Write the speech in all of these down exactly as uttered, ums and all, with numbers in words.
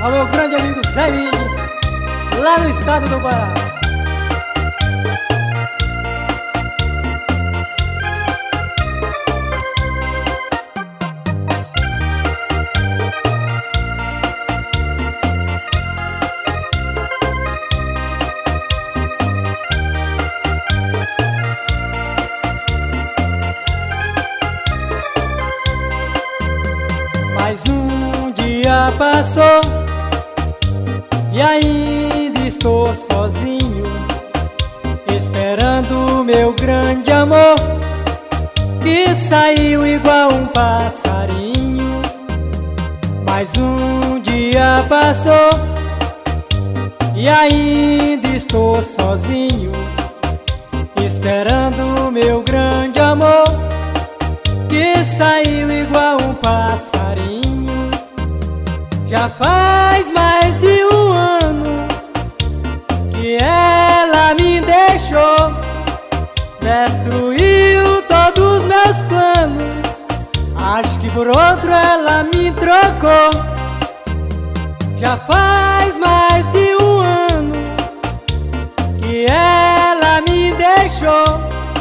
ao meu grande amigo Zé Midi, lá no estado do Pará. Mais um dia passou e ainda estou sozinho, esperando meu grande amor, que saiu igual um passarinho. Mais um dia passou e ainda estou sozinho, esperando meu grande amor, que saiu igual um passarinho. Já faz mais de um ano que ela me deixou, destruiu todos os meus planos. Acho que por outro ela me trocou. Já faz mais de um ano que ela me deixou,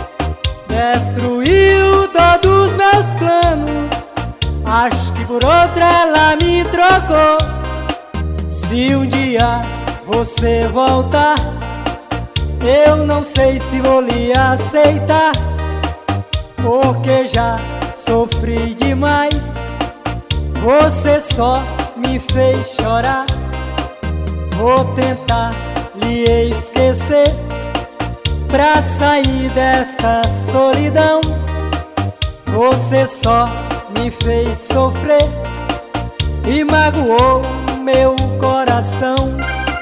destruiu todos os meus planos. Acho que por outra ela me trocou. Se um dia você voltar, eu não sei se vou lhe aceitar, porque já sofri demais. Você só me fez chorar. Vou tentar lhe esquecer pra sair desta solidão. Você só me fez sofrer e magoou meu coração.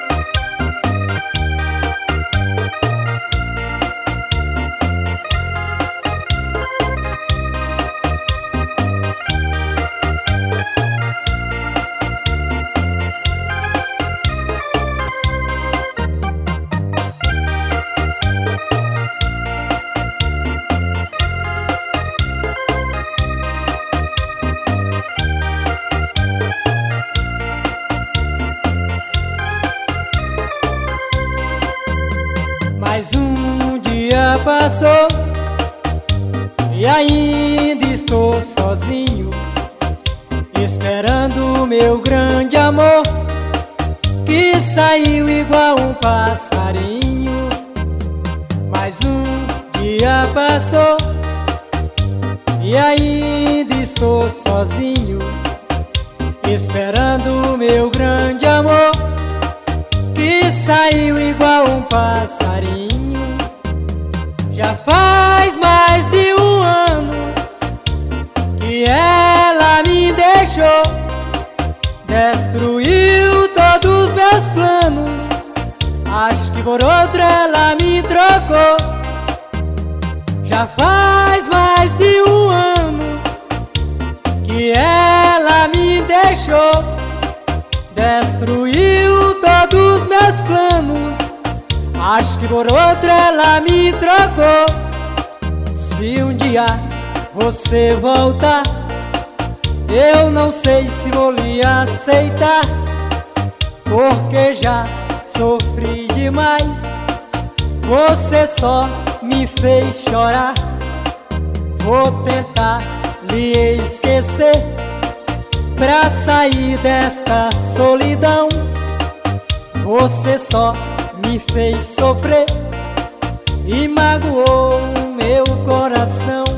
Mais um dia passou e ainda estou sozinho, esperando meu grande amor, que saiu igual um passarinho. Mais um dia passou e ainda estou sozinho, esperando meu grande amor, que saiu igual um passarinho. Já faz mais de um ano que ela me deixou, destruiu todos os meus planos. Acho que por outra ela me trocou. Já faz mais de um ano que ela me deixou, destruiu todos os meus planos. Acho que por outra ela me trocou. Se um dia você voltar, eu não sei se vou lhe aceitar, porque já sofri demais. Você só me fez chorar. Vou tentar lhe esquecer pra sair desta solidão. Você só me fez sofrer e magoou meu coração.